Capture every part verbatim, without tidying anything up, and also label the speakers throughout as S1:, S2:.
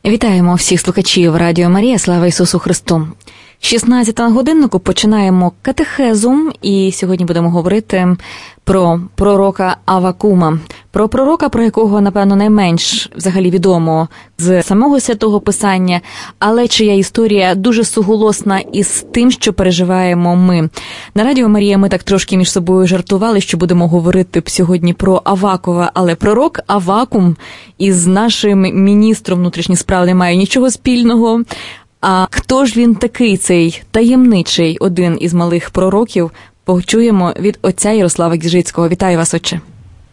S1: Вітаємо всіх слухачів Радіо Марія, слава Ісусу Христу. шістнадцята на годиннику починаємо катехезу, і сьогодні будемо говорити про пророка Аввакума. Про пророка, про якого, напевно, найменш взагалі відомо з самого Святого Писання, але чия історія дуже суголосна із тим, що переживаємо ми. На Радіо Марія ми так трошки між собою жартували, що будемо говорити сьогодні про Аввакова, але пророк Аввакум із нашим міністром внутрішніх справ не має нічого спільного. А хто ж він такий, цей таємничий один із малих пророків, почуємо від отця Ярослава Гіжицького. Вітаю вас, отче.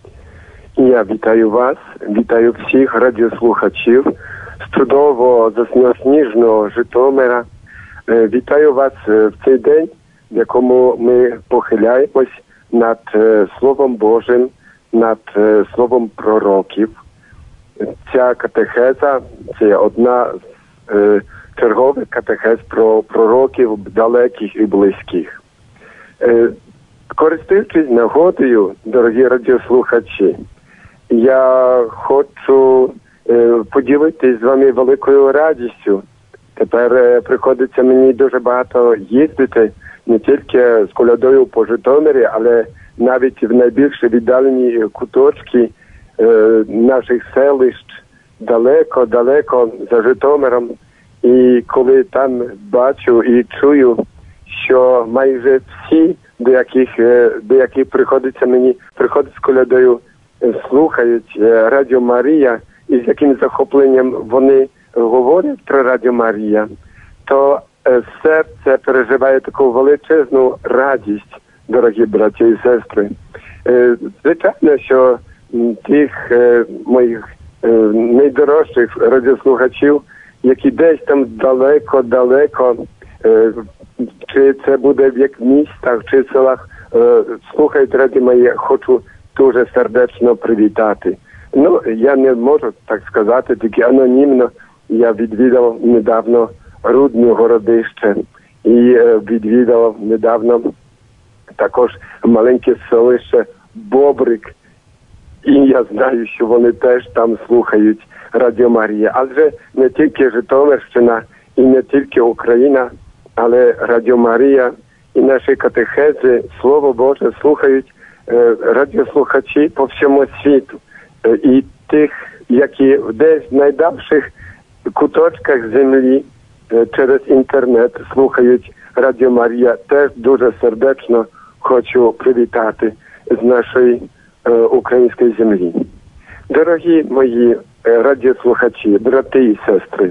S2: Я вітаю вас, вітаю всіх радіослухачів з чудового засніжного Житомира. Вітаю вас в цей день, в якому ми похиляємось над Словом Божим, над Словом пророків. Ця катехеза – це одна з чергових катехез про пророків далеких і близьких. Користуючись нагодою, дорогі радіослухачі, я хочу поділитись з вами великою радістю. Тепер приходиться мені дуже багато їздити не тільки з колядою по Житомирі, але навіть в найбільш віддалені куточки наших селищ, далеко-далеко за Житомиром. І коли там бачу і чую, що майже всі, до яких, до яких приходиться мені, приходить з колядою, слухають Радіо Марія, і з яким захопленням вони говорять про Радіо Марія, то серце переживає таку величезну радість, дорогі браті і сестри. Звичайно, що тих моїх найдорожчих радіослухачів, які десь там далеко-далеко, чи це буде в як містах, чи селах, слухають Радіо Марія, хочу дуже сердечно привітати. Ну, я не можу так сказати, тільки анонімно. Я відвідав недавно Рудню Городище і відвідав недавно також маленьке селище Бобрик. І я знаю, що вони теж там слухають Радіо Марія. Адже не тільки Житомирщина і не тільки Україна, але Радіо Марія і наші катехези, Слово Боже, слухають е, радіослухачі по всьому світу. Е, і тих, які десь в найдавших куточках землі е, через інтернет слухають Радіо Марія, теж дуже сердечно хочу привітати з нашої е, української землі. Дорогі мої радіослухачі, брати і сестри,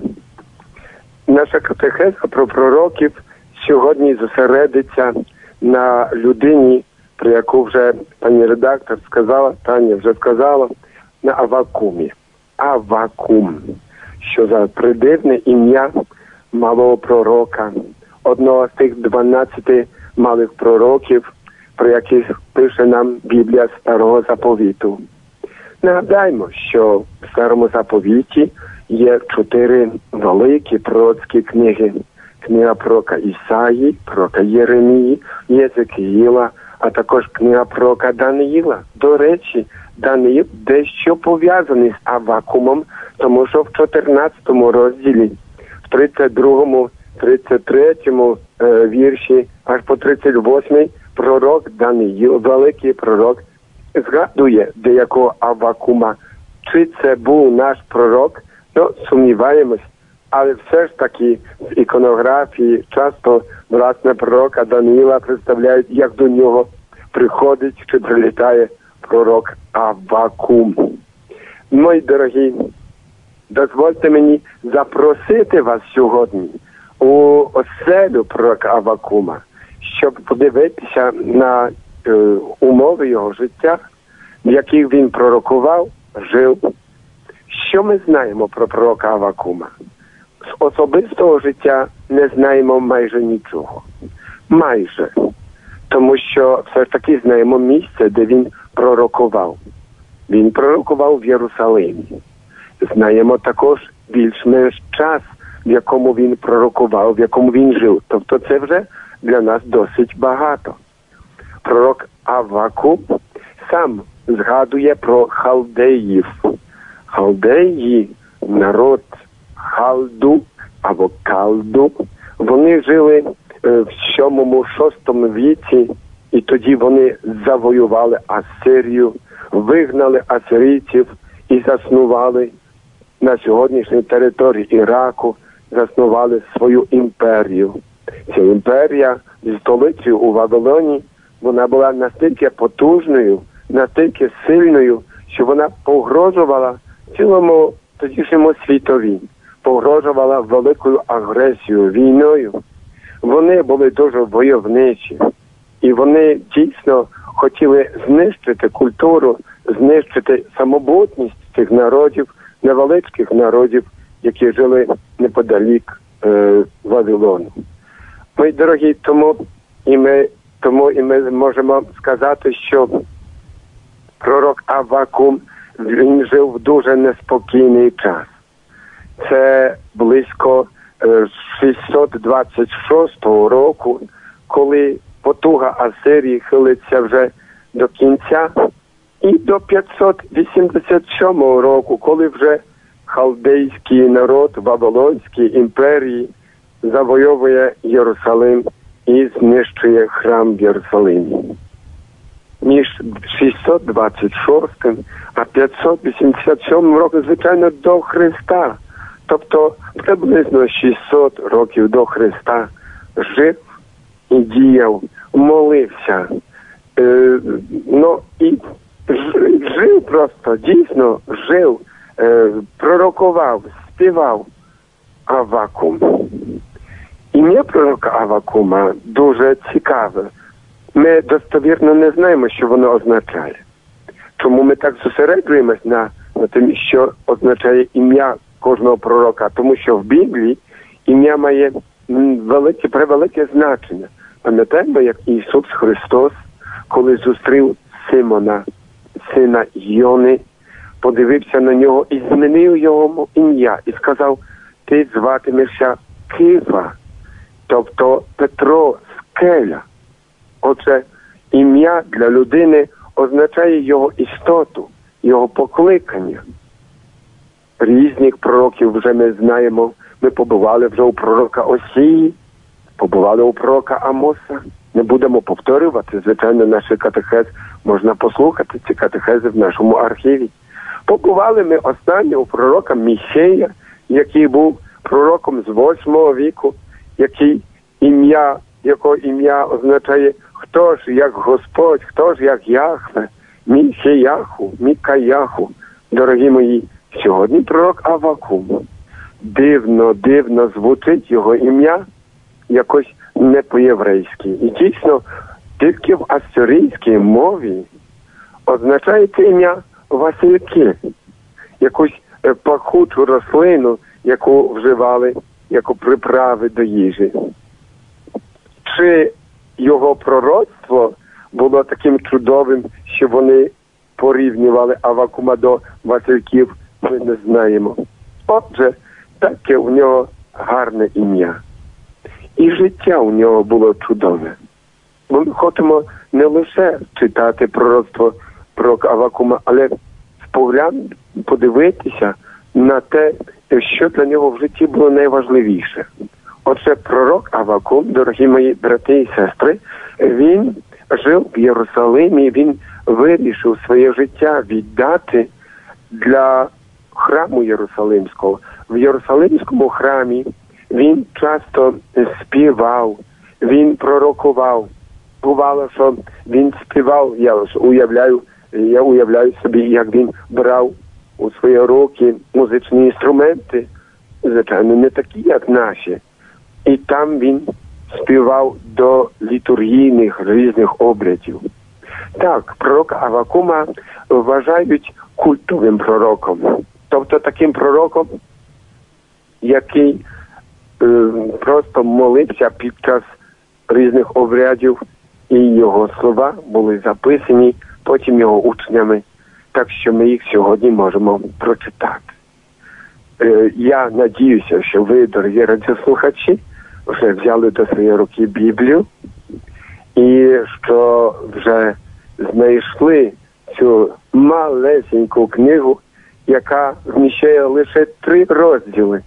S2: наша катехеза про пророків сьогодні зосередиться на людині, про яку вже пані редактор сказала, Таня вже сказала, на Аввакумі. Аввакум, що за придивне ім'я малого пророка, одного з тих дванадцяти малих пророків, про яких пише нам Біблія Старого Заповіту. Нагадаймо, що в Старому Заповіті є чотири великі пророцькі книги. Книга пророка Ісаї, пророка Єремії, Єзекіїла, а також книга пророка Даниїла. До речі, Даниїл дещо пов'язаний з Аввакумом, тому що в чотирнадцятому розділі, в тридцять другому, тридцять третьому е, вірші, аж по тридцять восьмий пророк Даниїл, великий пророк, згадує деякого Аввакума. Чи це був наш пророк? Ну, сумніваємось. Але все ж таки в іконографії часто, власне, пророка Даниїла представляють, як до нього приходить чи прилітає пророк Аввакум. Мої дорогі, дозвольте мені запросити вас сьогодні у оселю пророка Аввакума, щоб подивитися на е, умови його життя, в яких він пророкував, жив. Що ми знаємо про пророка Аввакума? З особистого життя не знаємо майже нічого. Майже. Тому що все ж таки знаємо місце, де він пророкував. Він пророкував в Єрусалимі. Знаємо також більш-менш час, в якому він пророкував, в якому він жив. Тобто це вже для нас досить багато. Пророк Аввакум сам згадує про халдеїв. Халдеї – народ Калду або Калду. Вони жили в сьомому-шостому віці, і тоді вони завоювали Асирію, вигнали асирійців і заснували на сьогоднішній території Іраку, заснували свою імперію. Ця імперія зі столицею у Вавилоні, вона була настільки потужною, настільки сильною, що вона погрожувала цілому тодішньому світові, погрожувала великою агресією, війною. Вони були дуже войовничі, і вони дійсно хотіли знищити культуру, знищити самобутність цих народів, невеличких народів, які жили неподалік е, Вавилону. Мої дорогі, тому і ми, тому і ми можемо сказати, що пророк Аввакум, він жив в дуже неспокійний час. Це близько е, шістсот двадцять шостого року, коли потуга Асирії хилиться вже до кінця, і до п'ятсот вісімдесят сьомого року, коли вже халдейський народ Вавилонської імперії завойовує Єрусалим і знищує храм в Єрусалимі. Між шістсот двадцять шостим а п'ятсот вісімдесят сьомим роком, звичайно, до Христа, тобто приблизно шістсот років до Христа, жив і діяв, молився, е, ну і жив просто, дійсно жив, е, пророкував, співав Аввакум. Ім'я пророка Аввакума дуже цікаве. Ми достовірно не знаємо, що воно означає. Чому ми так зосереджуємось на, на тим, що означає ім'я кожного пророка? Тому що в Біблії ім'я має велике, превелике значення. Пам'ятаємо, як Ісус Христос, коли зустрів Симона, сина Йони, подивився на нього і змінив його ім'я і сказав: ти зватимешся Кифа, тобто Петро, скеля. Отже, ім'я для людини означає його істоту, його покликання. Різних пророків вже ми знаємо. Ми побували вже у пророка Осії, побували у пророка Амоса. Не будемо повторювати, звичайно, наш катехез можна послухати, ці катехези в нашому архіві. Побували ми останнє у пророка Міхея, який був пророком з восьмого віку, який ім'я, якого ім'я означає «Хто ж як Господь, хто ж як Яхве, Міхеяху, Мікаяху». Дорогі мої, сьогодні пророк Аввакум. Дивно, дивно звучить його ім'я, якось не по-єврейськи. І дійсно, тільки в асирійській мові означає це ім'я Васильки, якусь пахучу рослину, яку вживали як приправи до їжі. Чи його пророцтво було таким чудовим, що вони порівнювали Аввакума до Васильків, ми не знаємо. Отже, таке у нього гарне ім'я. І життя у нього було чудове. Ми хочемо не лише читати пророцтво про Аввакума, але споглянути, подивитися на те, що для нього в житті було найважливіше. Отже, пророк Аввакум, дорогі мої брати і сестри, він жив в Єрусалимі, він вирішив своє життя віддати для храму Єрусалимського. В Єрусалимському храмі він часто співав, він пророкував. Бувало, що він співав, я уявляю, я уявляю собі, як він брав у свої руки музичні інструменти, звичайно, не такі, як наші. І там він співав до літургійних різних обрядів. Так, пророка Аввакума вважають культовим пророком. Тобто таким пророком, який е, просто молився під час різних обрядів, і його слова були записані потім його учнями, так що ми їх сьогодні можемо прочитати. Е, я надіюся, що ви, дорогі радіослухачі, вже взяли до своєї руки Біблію і що вже знайшли цю малесеньку книгу, яка вміщає лише три розділи.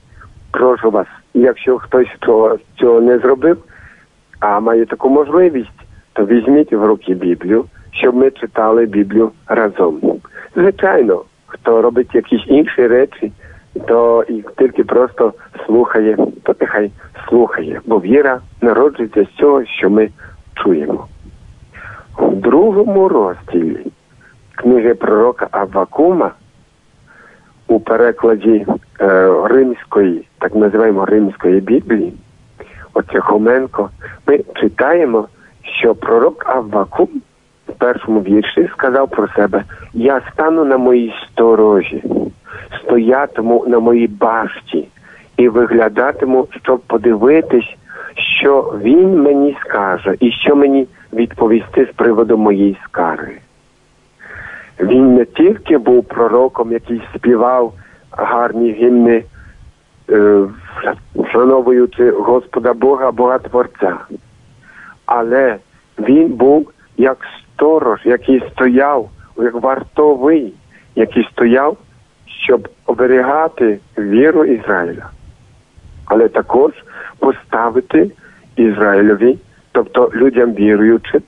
S2: прошу вас, якщо хтось цього, цього не зробив, а має таку можливість, то візьміть в руки Біблію, щоб ми читали Біблію разом. Звичайно, хто робить якісь інші речі, то і тільки просто слухає, то нехай слухає, бо віра народжується з цього, що ми чуємо. У другому розділі книги пророка Аввакума у перекладі е, римської, так називаємо римської Біблії, оце Хоменко, ми читаємо, що пророк Аввакум в першому вірші сказав про себе: «Я стану на моїй сторожі, стоятиму на моїй башті і виглядатиму, щоб подивитись, що він мені скаже і що мені відповісти з приводу моєї скарги». Він не тільки був пророком, який співав гарні гімни, е, вшановуючи Господа Бога, Бога Творця, але він був як сторож, який стояв, як вартовий, який стояв, щоб оберігати віру Ізраїля, але також поставити Ізраїлеві, тобто людям віруючим,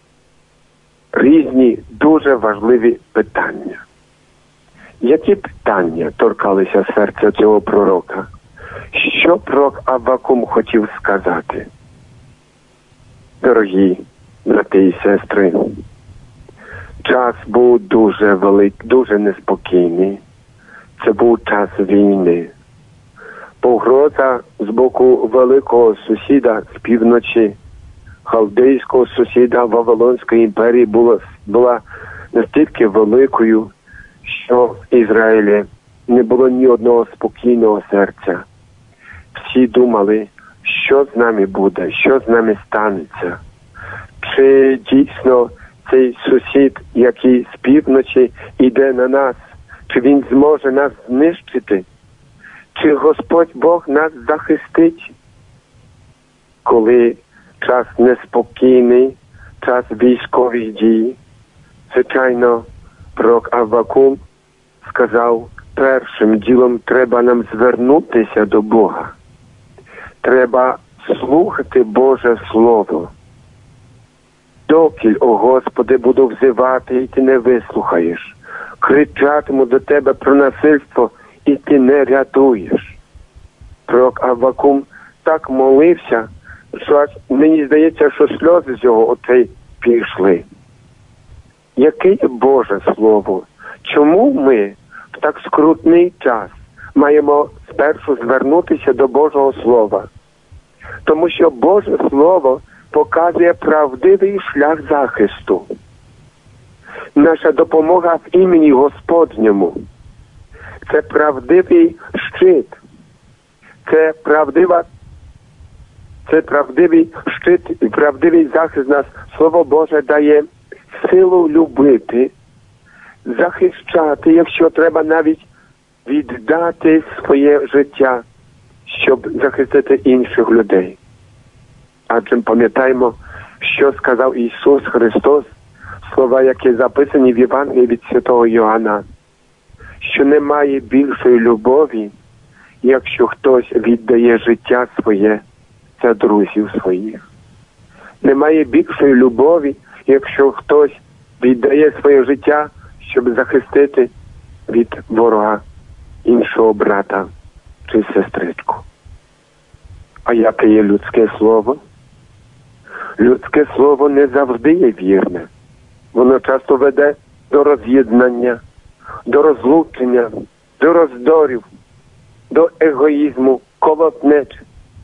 S2: різні дуже важливі питання. Які питання торкалися серця цього пророка? Що пророк Аввакум хотів сказати? Дорогі брати і сестри, час був дуже великий, дуже неспокійний. Це був час війни. Погроза з боку великого сусіда з півночі, халдейського сусіда Вавилонської імперії була, була настільки великою, що в Ізраїлі не було ні одного спокійного серця. Всі думали, що з нами буде, що з нами станеться. Чи дійсно цей сусід, який з півночі йде на нас, чи він зможе нас знищити? Чи Господь Бог нас захистить? Коли час неспокійний, час військових дій, звичайно, пророк Аввакум сказав: першим ділом треба нам звернутися до Бога. Треба слухати Боже Слово. Докіль, о Господи, буду взивати, і ти не вислухаєш. Кричатиму до тебе про насильство, і ти не рятуєш. Пророк Аввакум так молився, що аж мені здається, що сльози з його очей пішли. Яке є Боже Слово? Чому ми в так скрутний час маємо спершу звернутися до Божого Слова? Тому що Боже Слово показує правдивий шлях захисту. Наша допомога в імені Господньому. Це правдивий щит. Це правдива Це правдивий щит і правдивий захист нас. Слово Боже дає силу любити, захищати, якщо треба навіть віддати своє життя, щоб захистити інших людей. Адже пам'ятаємо, що сказав Ісус Христос, слова, які записані в Євангелії від святого Йоанна, що немає більшої любові, якщо хтось віддає життя своє за друзів своїх. Немає більшої любові, якщо хтось віддає своє життя, щоб захистити від ворога іншого брата чи сестричку. А яке є людське слово? Людське слово не завжди є вірне. Воно часто веде до роз'єднання, до розлучення, до роздорів, до егоїзму, колотнечі.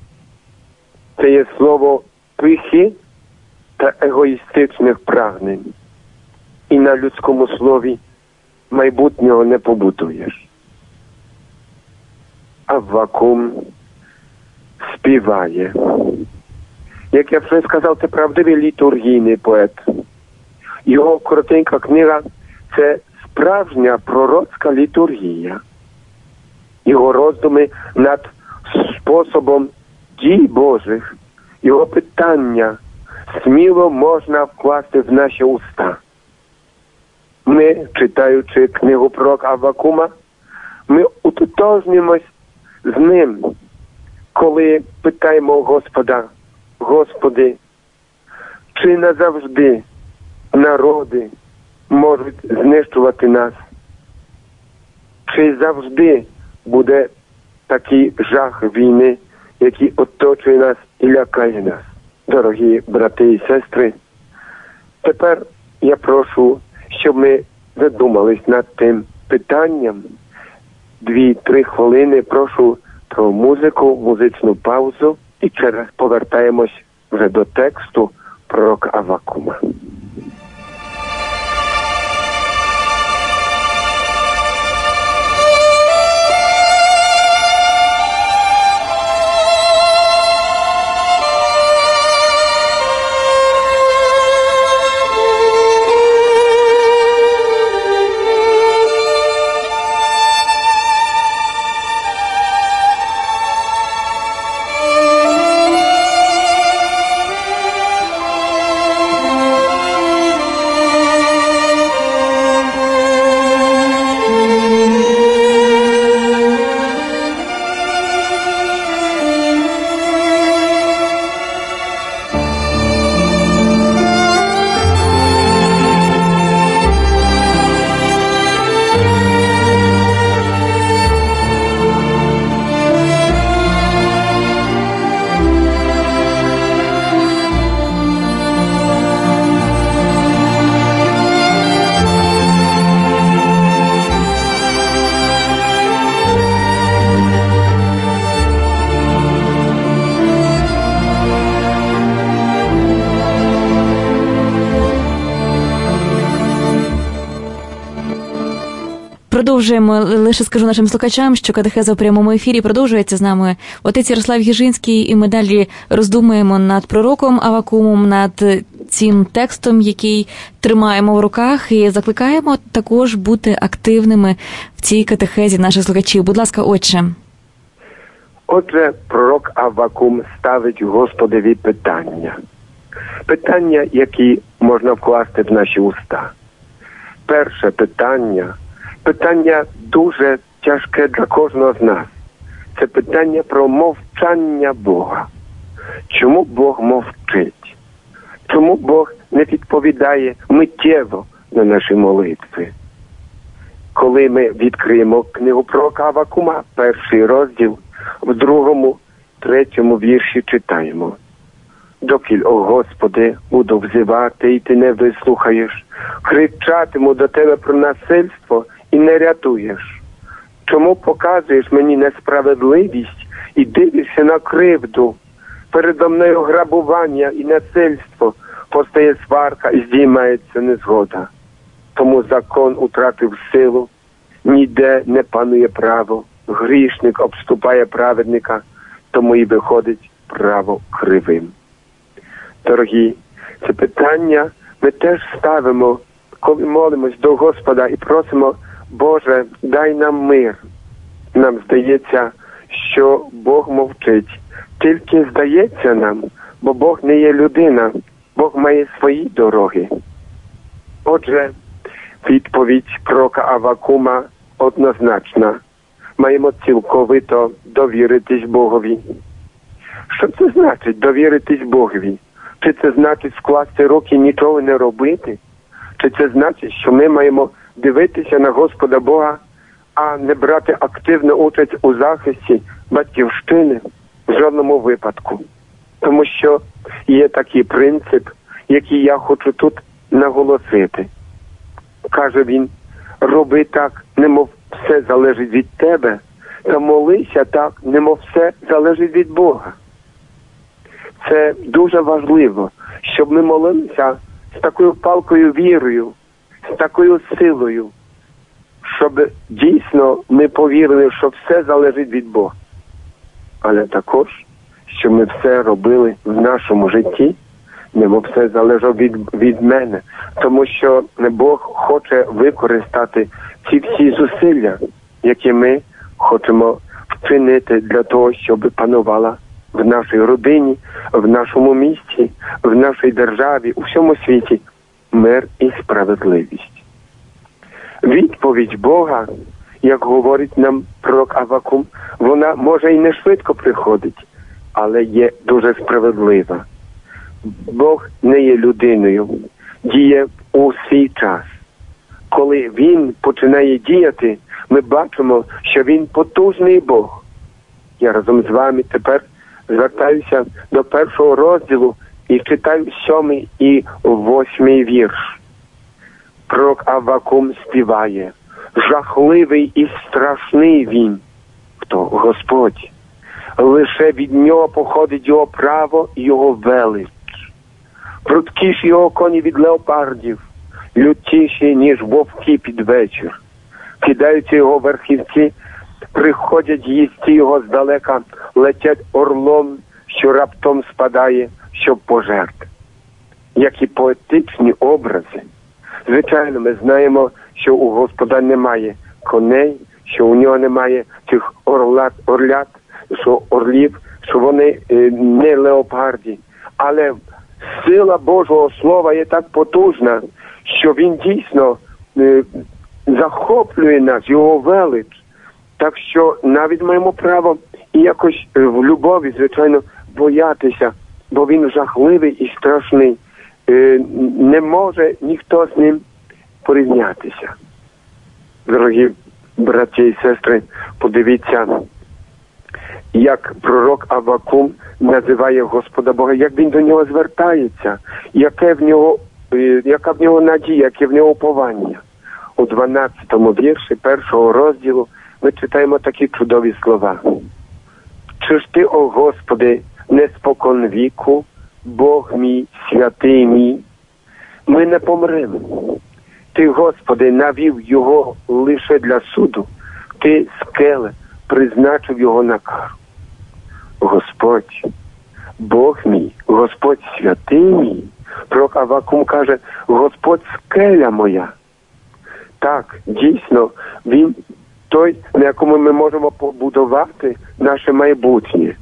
S2: Це є слово пихи та егоїстичних прагнень. І на людському слові майбутнього не побудуєш. Аввакум співає. Як я вже сказав, це правдивий літургійний поет. Його коротенька книга – це справжня пророцька літургія. Його роздуми над способом дій Божих, його питання сміло можна вкласти в наші уста. Ми, читаючи книгу пророка Аввакума, ми утотожнімось з ним, коли питаємо Господа: Господи, чи назавжди народи можуть знищувати нас? Чи завжди буде такий жах війни, який оточує нас і лякає нас? Дорогі брати і сестри, тепер я прошу, щоб ми задумались над тим питанням. Дві-три хвилини прошу про музику, музичну паузу, і через повертаємось вже до тексту пророка Аввакума.
S1: Продовжуємо, лише скажу нашим слухачам, що катехеза в прямому ефірі продовжується. З нами отець Ярослав Гіжинський, і ми далі роздумуємо над пророком Аввакумом, над цим текстом, який тримаємо в руках, і закликаємо також бути активними в цій катехезі наших слухачів. Будь ласка, отче.
S2: Отже, пророк Аввакум ставить Господові питання. Питання, які можна вкласти в наші уста. Перше питання – питання дуже тяжке для кожного з нас. Це питання про мовчання Бога. Чому Бог мовчить? Чому Бог не відповідає миттєво на наші молитви? Коли ми відкриємо книгу пророка Аввакума, перший розділ, в другому, третьому вірші читаємо: «Докіль, о Господи, буду взивати, і Ти не вислухаєш, кричатиму до Тебе про насильство, і не рятуєш. Чому показуєш мені несправедливість і дивишся на кривду? Передо мною грабування і насильство, постає сварка і здіймається незгода. Тому закон утратив силу, ніде не панує право, грішник обступає праведника, тому і виходить право кривим». Дорогі, це питання ми теж ставимо, коли молимось до Господа і просимо: Боже, дай нам мир. Нам здається, що Бог мовчить. Тільки здається нам, бо Бог не є людина, Бог має свої дороги. Отже, відповідь пророка Аввакума однозначна. Маємо цілковито довіритись Богові. Що це значить довіритись Богові? Чи це значить скласти руки і нічого не робити? Чи це значить, що ми маємо дивитися на Господа Бога, а не брати активну участь у захисті батьківщини? В жодному випадку. Тому що є такий принцип, який я хочу тут наголосити. Каже він: роби так, немов все залежить від тебе, та молися так, немов все залежить від Бога. Це дуже важливо, щоб ми молилися з такою палкою вірою, з такою силою, щоб дійсно ми повірили, що все залежить від Бога. Але також, щоб ми все робили в нашому житті, немов все залежить від, від мене. Тому що Бог хоче використати ці всі зусилля, які ми хочемо вчинити для того, щоб панувала в нашій родині, в нашому місті, в нашій державі, у всьому світі мир і справедливість. Відповідь Бога як говорить нам пророк Авакум, вона може і не швидко приходить, але є дуже справедлива. Бог не є людиною, діє у свій час. Коли Він починає діяти, ми бачимо, що Він потужний Бог. Я разом з вами тепер звертаюся до першого розділу і читаю сьомий і восьмий вірш. Пророк Авакум співає: «Жахливий і страшний він, хто Господь. Лише від нього походить його право і його велич. Прудкіші його коні від леопардів, лютіші, ніж вовки під вечір. Кидаються його верхівці, приходять їсти його здалека, летять орлом, що раптом спадає, щоб пожерти». Як і поетичні образи. Звичайно, ми знаємо, що у Господа немає коней, що у нього немає цих орлат, орлят, що орлів, що вони е, не леопарді. Але сила Божого Слова є так потужна, що він дійсно е, захоплює нас, його велич. Так що навіть маємо право і якось е, в любові, звичайно, боятися, бо він жахливий і страшний. Е, не може ніхто з ним порівнятися. Дорогі браті і сестри, подивіться, як пророк Авакум називає Господа Бога, як він до нього звертається, яке в нього, яка в нього надія, яке в нього уповання. У дванадцятому вірші першого розділу ми читаємо такі чудові слова. «Чи ж ти, о Господи, не спокон віку, Бог мій, святий мій, ми не помремо. Ти, Господи, навів його лише для суду. Ти, скеле, призначив його на кару. Господь, Бог мій, Господь святий мій». Пророк Авакум каже: «Господь скеля моя». Так, дійсно, він той, на якому ми можемо побудувати наше майбутнє.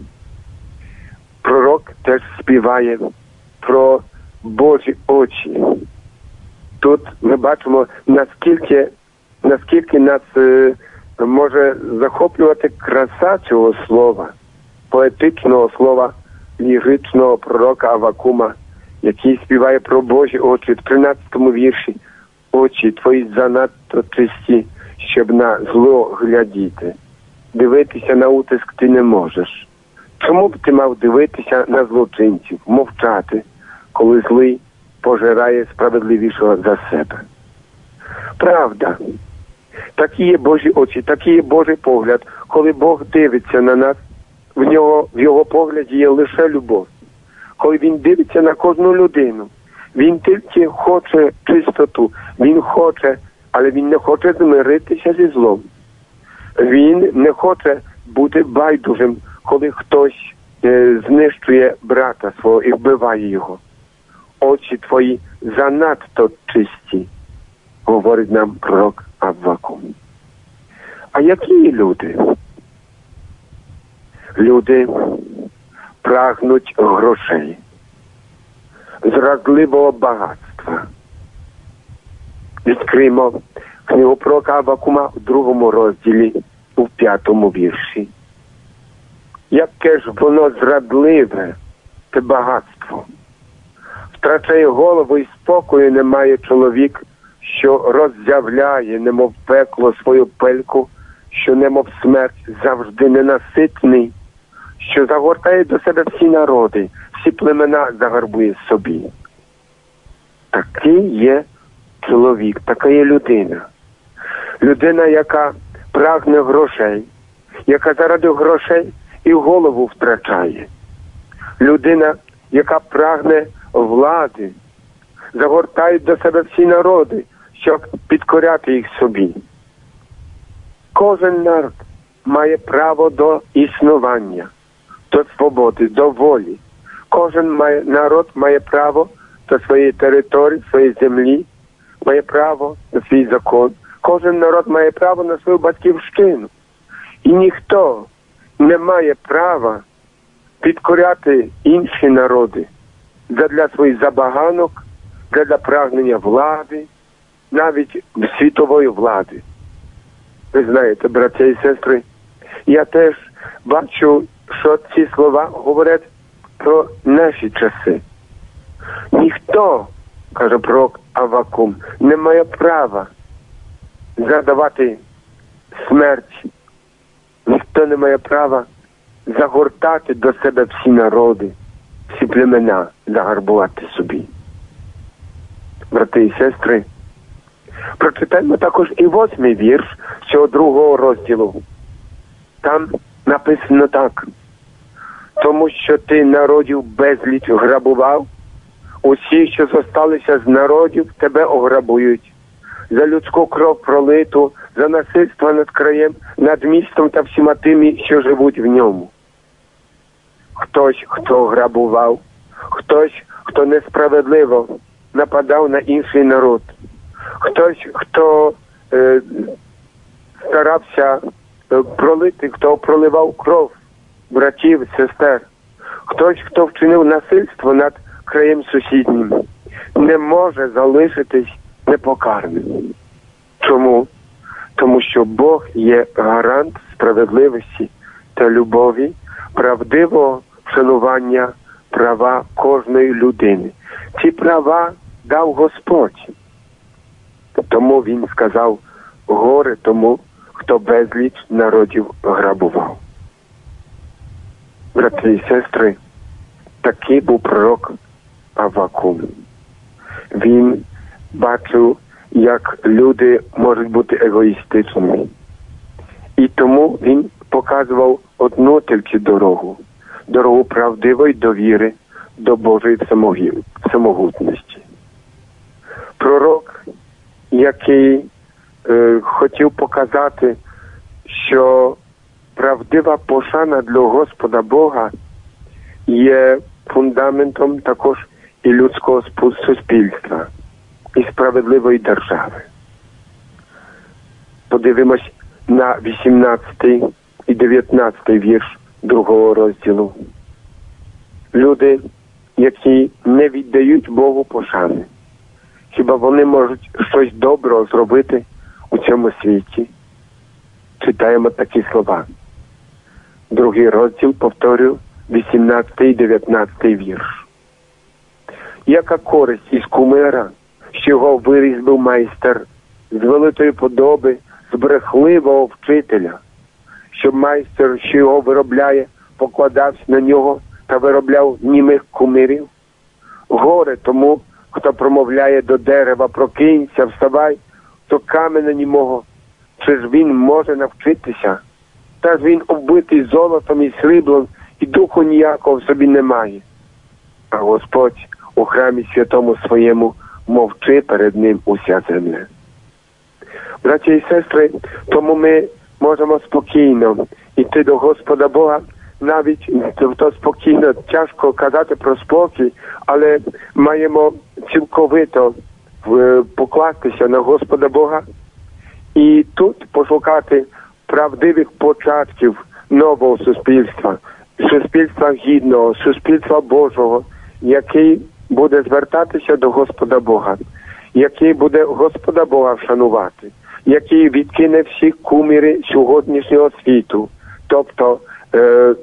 S2: Пророк теж співає про Божі очі. Тут ми бачимо, наскільки, наскільки нас е, може захоплювати краса цього слова, поетичного слова ліричного пророка Авакума, який співає про Божі очі в тринадцятому вірші. «Очі твої занадто чисті, щоб на зло глядіти. Дивитися на утиск ти не можеш. Чому б ти мав дивитися на злочинців, мовчати, коли злий пожирає справедливішого за себе?» Правда. Такі є Божі очі, такий є Божий погляд. Коли Бог дивиться на нас, в нього, в його погляді є лише любов. Коли він дивиться на кожну людину, він тільки хоче чистоту, він хоче, але він не хоче змиритися зі злом. Він не хоче бути байдужим, коли хтось е, знищує брата свого і вбиває його. «Очі твої занадто чисті», говорить нам пророк Авакум. А які люди? Люди прагнуть грошей, зрадливого багатства. Відкриємо книгу пророка Авакума в другому розділі, у п'ятому вірші. Яке ж воно зрадливе, те багатство! Втрачає голову і спокою немає чоловік, що роззявляє, немов пекло, свою пельку, що немов смерть завжди ненаситний, що загортає до себе всі народи, всі племена загарбує собі. Такий є чоловік, така є людина. Людина, яка прагне грошей, яка заради грошей і голову втрачає. Людина, яка прагне влади, загортає до себе всі народи, щоб підкоряти їх собі. Кожен народ має право до існування, до свободи, до волі. Кожен має, народ має право до своєї території, своєї землі, має право на свій закон. Кожен народ має право на свою батьківщину. І ніхто не має права підкоряти інші народи задля своїх забаганок, задля прагнення влади, навіть світової влади. Ви знаєте, браття і сестри, я теж бачу, що ці слова говорять про наші часи. Ніхто, каже пророк Авакум, не має права задавати смерть. Ніхто не має права загортати до себе всі народи, всі племена, загарбувати собі. Брати і сестри, прочитаємо також і восьмий вірш цього другого розділу. Там написано так: тому що ти народів безліч грабував, усі, що зосталися з народів, тебе ограбують. За людську кров пролиту, за насильство над краєм, над містом та всіма тими, що живуть в ньому. Хтось, хто грабував, хтось, хто несправедливо нападав на інший народ, хтось, хто е, старався е, пролити, хто проливав кров братів, сестер, хтось, хто вчинив насильство над краєм сусіднім, не може залишитись непокарним. Чому? Тому що Бог є гарант справедливості та любові, правдивого вшанування права кожної людини. Ці права дав Господь. Тому Він сказав: горе тому, хто безліч народів грабував. Брати і сестри, такий був пророк Авакум. Він бачив, як люди можуть бути егоїстичними. І тому він показував одну тільки дорогу. Дорогу правдивої довіри до Божої самогутності. Пророк, який е, хотів показати, що правдива пошана для Господа Бога є фундаментом також і людського суспільства, і справедливої держави. Подивимось на вісімнадцятий і дев'ятнадцятий вірш другого розділу. Люди, які не віддають Богу пошани, хіба вони можуть щось доброго зробити у цьому світі? Читаємо такі слова. Другий розділ, повторюю, вісімнадцятий і дев'ятнадцятий вірш. Яка користь із кумира, що його вирізбив майстер з великої подоби, з брехливого вчителя, щоб майстер, що його виробляє, покладався на нього та виробляв німих кумирів? Горе тому, хто промовляє до дерева: прокинься, вставай, то каменя німого. Чи ж він може навчитися? Та ж він оббитий золотом і сріблом, і духу ніякого в собі немає. А Господь у храмі святому своєму мовчи перед ним уся земля. Браті і сестри, тому ми можемо спокійно йти до Господа Бога, навіть то спокійно, тяжко казати про спокій, але маємо цілковито покластися на Господа Бога і тут пошукати правдивих початків нового суспільства, суспільства гідного, суспільства Божого, який буде звертатися до Господа Бога, який буде Господа Бога вшанувати, який відкине всі кумири сьогоднішнього світу, тобто е,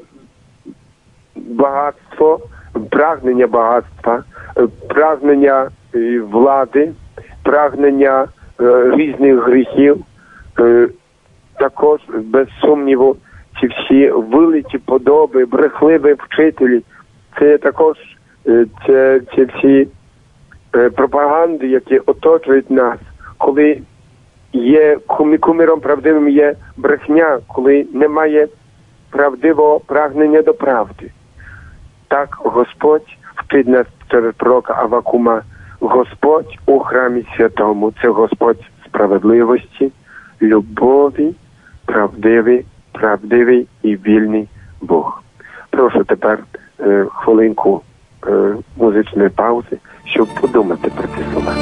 S2: багатство, прагнення багатства, е, прагнення е, влади, прагнення е, різних гріхів, е, також, без сумніву, ці всі вилиті подоби, брехливі вчителі, це також е, це, це всі е, пропаганди, які оточують нас, коли є кумиром правдивим є брехня, коли немає правдивого прагнення до правди. Так Господь вчить нас через пророка Авакума: Господь у храмі святому. Це Господь справедливості, любові, правдивий, правдивий і вільний Бог. Прошу тепер е, хвилинку е, музичної паузи, щоб подумати про ці слова.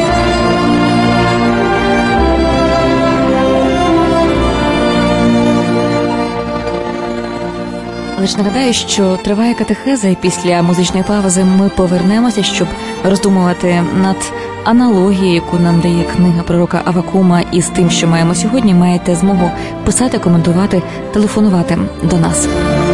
S1: Лиш нагадаю, що триває катехеза, і після музичної паузи ми повернемося, щоб роздумувати над аналогія, яку нам дає книга пророка Авакума із тим, що маємо сьогодні, маєте змогу писати, коментувати, телефонувати до нас.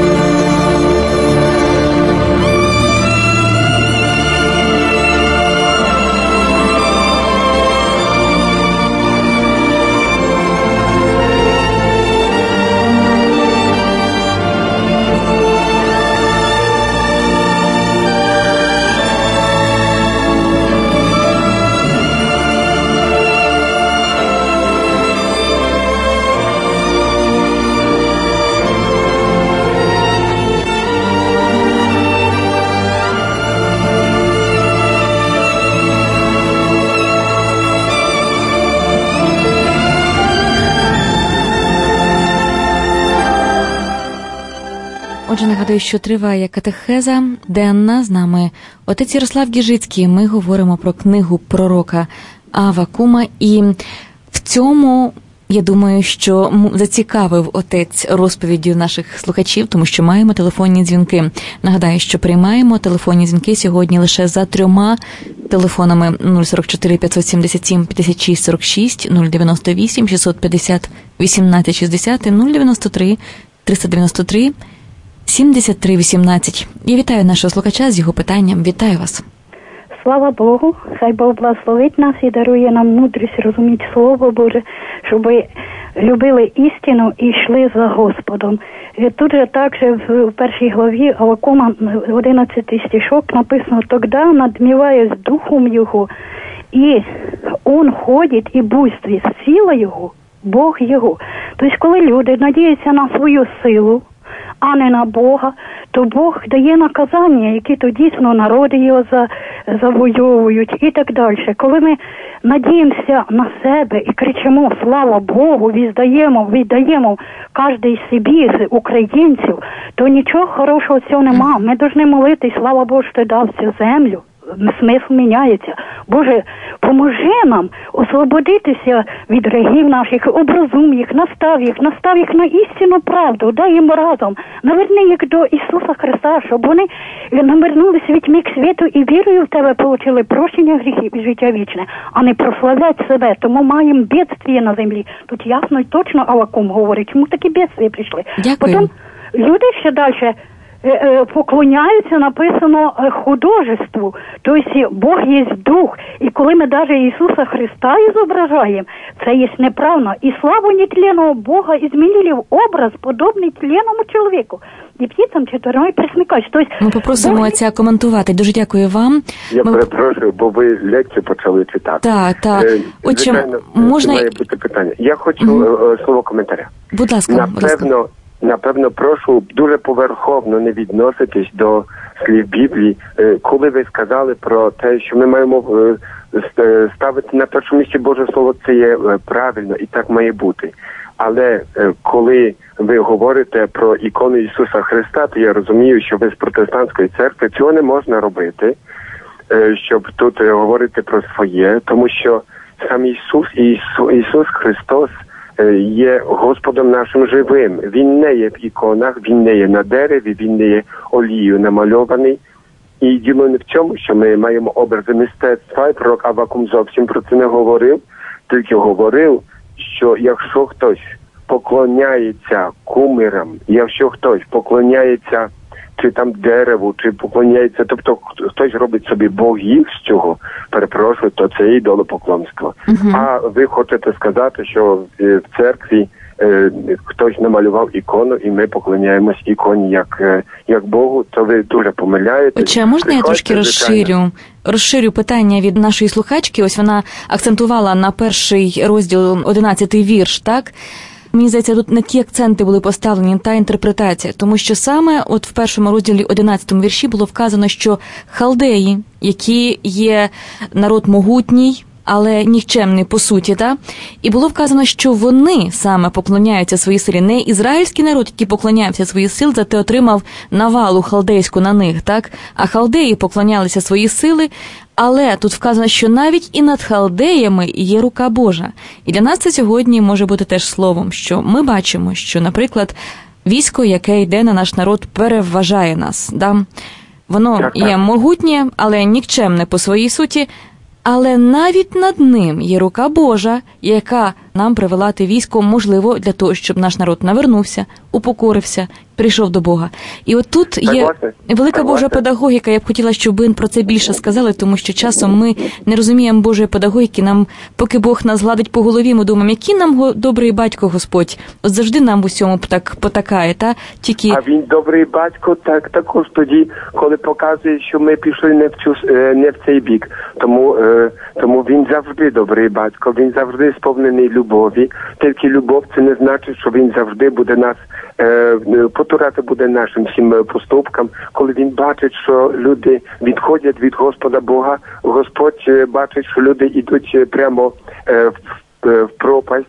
S1: Отже, нагадую, що триває катехеза денна. З нами отець Ярослав Гіжицький. Ми говоримо про книгу пророка Авакума. І в цьому, я думаю, що зацікавив отець розповіддю наших слухачів, тому що маємо телефонні дзвінки. Нагадаю, що приймаємо телефонні дзвінки сьогодні лише за трьома телефонами: нуль сорок чотири п'ятсот сімдесят сім п'ятдесят шість сорок шість, нуль дев'яносто вісім шістсот п'ятдесят вісімнадцять шістдесят і нуль дев'яносто три триста дев'яносто три сімдесят три вісімнадцять. Я вітаю нашого слухача з його питанням. Вітаю вас.
S3: Слава Богу, хай Бог благословить нас і дарує нам мудрість розуміти Слово Боже, щоб любили істину і йшли за Господом. І тут же також в першій главі Авакума, одинадцятий стишок, написано: «Тогда надмевая с духом его, и он ходит, и буйствует, сила його, Бог його». Тобто, коли люди надіються на свою силу, а не на Бога, то Бог дає наказання, які то дійсно народи його за, завойовують і так далі. Коли ми надіємося на себе і кричимо «Слава Богу», віддаємо, віддаємо кожен собі з українців, то нічого хорошого цього нема. Ми повинні молитись: «Слава Богу, що ти дав цю землю». Смисл міняється. Боже, поможи нам освободитися від гріхів наших, образум їх, настав їх, настав їх на істинну правду, дай їм разом, наверни їх до Ісуса Христа, щоб вони навернулися від тьми к світу і вірою в Тебе отримали прощення гріхів і життя вічне, а не прославлять себе. Тому маємо бідствія на землі. Тут ясно і точно Авакум говорить, чому такі бідствія прийшли.
S1: Дякую.
S3: Потім люди ще далі поклоняються, написано, художеству. Тобто Бог є дух. І коли ми навіть Ісуса Христа зображаємо, це є неправильно. І славу нетленного Бога змінили в образ, подобний тленному чоловіку. І птицям четверной присмикають. Тобто,
S1: ми попросимо Бог... отця коментувати. Дуже дякую вам.
S2: Я
S1: ми...
S2: перепрошую, бо ви лекцію почали читати.
S1: Так, так.
S2: Е,
S1: Отже,
S2: звичайно,
S1: можна...
S2: має бути питання. Я хочу mm-hmm. слово коментаря.
S1: Будь ласка.
S2: Напевно,
S1: будь ласка.
S2: Напевно, прошу дуже поверховно не відноситись до слів Біблії, коли ви сказали про те, що ми маємо ставити на першому місці Боже Слово, це є правильно і так має бути. Але коли ви говорите про ікону Ісуса Христа, то я розумію, що без протестантської церкви цього не можна робити, щоб тут говорити про своє, тому що сам Ісус, Ісус, Ісус Христос є Господом нашим живим. Він не є в іконах, Він не є на дереві, Він не є олією намальований. І діло не в цьому, що ми маємо образи мистецтва, і пророк Авакум зовсім про це не говорив, тільки говорив, що якщо хтось поклоняється кумирам, якщо хтось поклоняється чи там дереву, чи поклоняється, тобто хтось робить собі богів з цього, перепрошую, то це ідолопоклонство. Uh-huh. А ви хочете сказати, що в церкві е, хтось намалював ікону, і ми поклоняємось іконі як, е, як Богу, то ви дуже помиляєтесь.
S1: Отже, можна я трошки розширю? Розширю питання від нашої слухачки. Ось вона акцентувала на перший розділ одинадцятий вірш, так? Мені здається, тут не ті акценти були поставлені, та інтерпретація, тому що саме от в першому розділі одинадцятому вірші було вказано, що халдеї, які є народ могутній, але нікчемний по суті, та? І було вказано, що вони саме поклоняються своїй силі. Не ізраїльський народ, який поклонявся своїй силі, зате отримав навалу халдейську на них, так? А халдеї поклонялися своїй сили, але тут вказано, що навіть і над халдеями є рука Божа. І для нас це сьогодні може бути теж словом, що ми бачимо, що, наприклад, військо, яке йде на наш народ, переважає нас. Да? Воно є могутнє, але нікчемне по своїй суті. Але навіть над ним є рука Божа, яка нам привела те військо, можливо, для того, щоб наш народ навернувся, упокорився, прийшов до Бога. І от тут є велика Божа педагогіка. Я б хотіла, щоб ви про це більше сказали, тому що часом ми не розуміємо Божої педагогіки. Нам, поки Бог нас гладить по голові, ми думаємо, який нам добрий батько Господь. От завжди нам в усьому так потакає, та? Тільки...
S2: А він добрий батько так, також тоді, коли показує, що ми пішли не в, цю, не в цей бік. Тому, тому він завжди добрий батько, він завжди сповнений любові. Тільки любов це не значить, що він завжди буде нас потурати буде нашим всім поступкам. Коли він бачить, що люди відходять від Господа Бога, Господь бачить, що люди йдуть прямо в, в пропасть,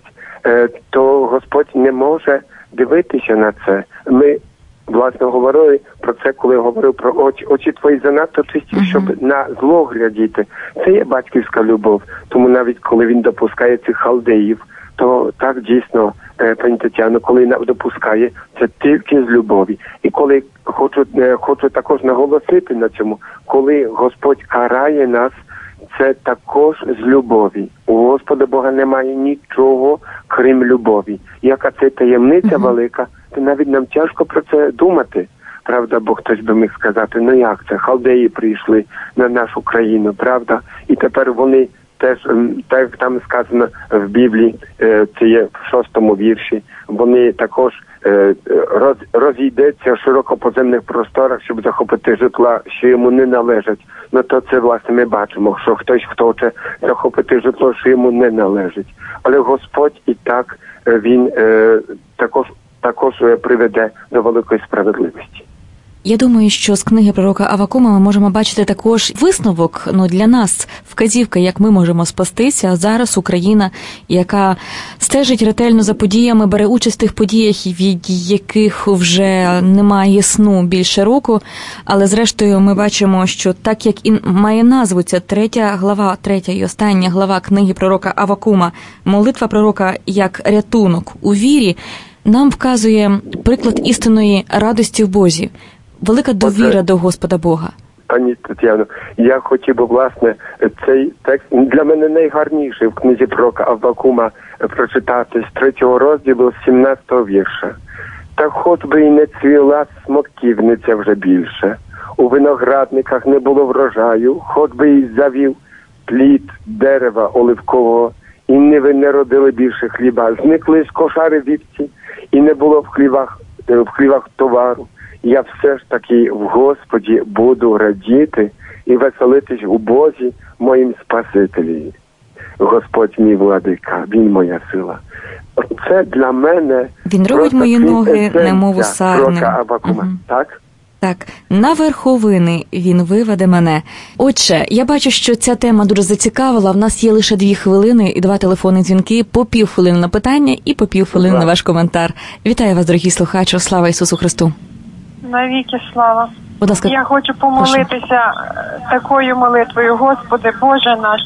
S2: то Господь не може дивитися на це. Ми, власне, говорили про це, коли говорив про очі. Очі твої занадто чисті, uh-huh. щоб на зло глядіти. Це є батьківська любов. Тому навіть коли він допускає цих халдеїв, то так дійсно, пані Тетяно, коли допускає, це тільки з любові. І коли хочу, хочу також наголосити на цьому, коли Господь карає нас, це також з любові. У Господа Бога немає нічого, крім любові. Яка це таємниця uh-huh. велика, то навіть нам тяжко про це думати. Правда, бо хтось би міг сказати, ну як це, халдеї прийшли на нашу країну, правда? І тепер вони теж, так як там сказано в Біблії, це є в шостому вірші, вони також роз, розійдеться в широкопоземних просторах, щоб захопити житла, що йому не належать. Ну то це, власне, ми бачимо, що хтось, хто хоче захопити житло, що йому не належить. Але Господь і так, він також, також приведе до великої справедливості.
S1: Я думаю, що з книги пророка Авакума ми можемо бачити також висновок, ну, для нас, вказівка, як ми можемо спастися. Зараз Україна, яка стежить ретельно за подіями, бере участь в тих подіях, від яких вже немає сну більше року, але зрештою ми бачимо, що так як і має назву ця третя глава, третя і остання глава книги пророка Авакума, молитва пророка як рятунок у вірі, нам вказує приклад істинної радості в Бозі. Велика довіра Оце, до Господа Бога.
S2: Пані Тетяно, я хотів би, власне, цей текст для мене найгарніший в книзі пророка Авакума прочитати з третього розділу, з сімнадцятого вірша. Та хоч би і не цвіла смоківниця вже більше, у виноградниках не було врожаю, хоч би і завів плід дерева оливкового, і ниви не родили більше хліба, зникли з кошари вівці, і не було в хлівах, в хлівах товару. Я все ж таки в Господі буду радіти і веселитись у Бозі, моїм Спасителі. Господь мій владика, Він моя сила. Це для мене...
S1: Він робить мої ноги, немов у сарни.
S2: Угу. Так?
S1: Так, на верховини Він виведе мене. Отже, я бачу, що ця тема дуже зацікавила. В нас є лише дві хвилини і два телефонні дзвінки, по півхвилини на питання і по півхвилини на ваш коментар. Вітаю вас, дорогі слухачі, слава Ісусу Христу!
S4: Навіки слава.
S1: Будь ласка,
S4: я хочу помолитися прошу. такою молитвою. Господи, Боже наш,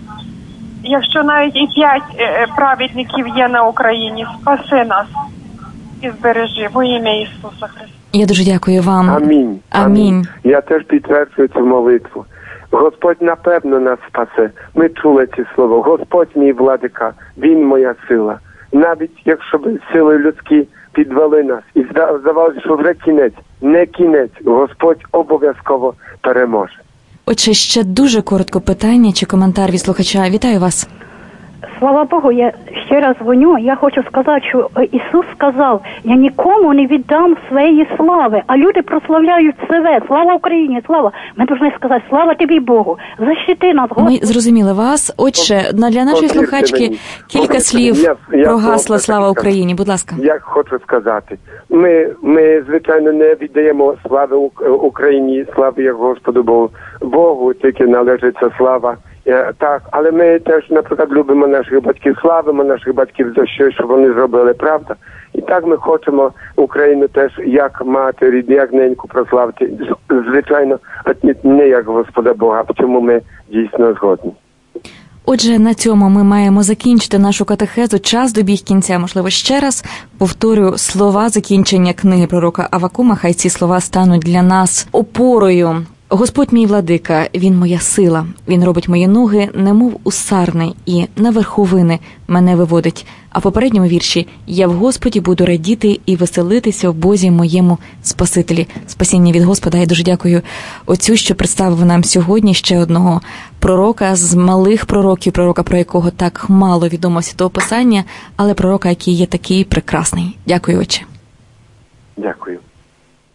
S4: якщо навіть і п'ять праведників є на Україні, спаси нас і збережи во ім'я Ісуса Христа.
S1: Я дуже дякую вам.
S2: Амінь.
S1: Амінь.
S2: Я теж підтверджую цю молитву. Господь напевно нас спасе. Ми чули ці слова. Господь мій владика, Він моя сила. Навіть якщо б сили людські підвели нас і здавалося, що вже кінець, не кінець, Господь обов'язково переможе.
S1: Отже, ще дуже коротко питання чи коментар від слухача. Вітаю вас.
S3: Слава Богу, я ще раз дзвоню. Я хочу сказати, що Ісус сказав, я нікому не віддам своєї слави, а люди прославляють себе. Слава Україні, слава. Ми повинні сказати, слава тобі, Богу. Защити нас, Господи.
S1: Ми зрозуміли вас. Отже, для нашої слухачки кілька слів я, я про гасло «Слава Україні». Будь ласка.
S2: Я хочу сказати, ми, ми, звичайно, не віддаємо слави Україні, слави як Господу Богу. Богу тільки належиться слава. Так, але ми теж, наприклад, любимо наших батьків, славимо наших батьків за щось, що вони зробили, правда? І так ми хочемо Україну теж як мати рідну, як неньку прославити. Звичайно, не як Господа Бога, в цьому ми дійсно згодні.
S1: Отже, на цьому ми маємо закінчити нашу катехезу. Час добіг кінця. Можливо, ще раз повторю слова закінчення книги пророка Авакума. Хай ці слова стануть для нас опорою Господь мій владика, Він моя сила, Він робить мої ноги, немов у сарни, і на верховини мене виводить. А в попередньому вірші «Я в Господі буду радіти і веселитися в Бозі моєму Спасителі». Спасіння від Господа. Я дуже дякую отцю, що представив нам сьогодні ще одного пророка з малих пророків, пророка, про якого так мало відомо Святого Писання, але пророка, який є такий прекрасний. Дякую, отче.
S2: Дякую.